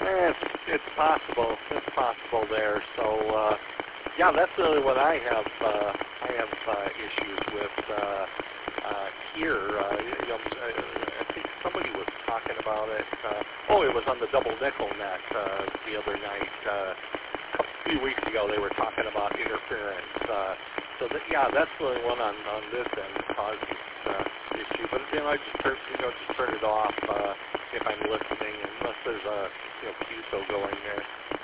It's possible. It's possible there. So, yeah, that's really what I have. I have issues with here. I think somebody was talking about it. It was on the Double Nickel Net the other night. A few weeks ago, they were talking about interference. So that's really one on this end causes issue. But I just turn it off if I'm listening, unless there's a QSO going there.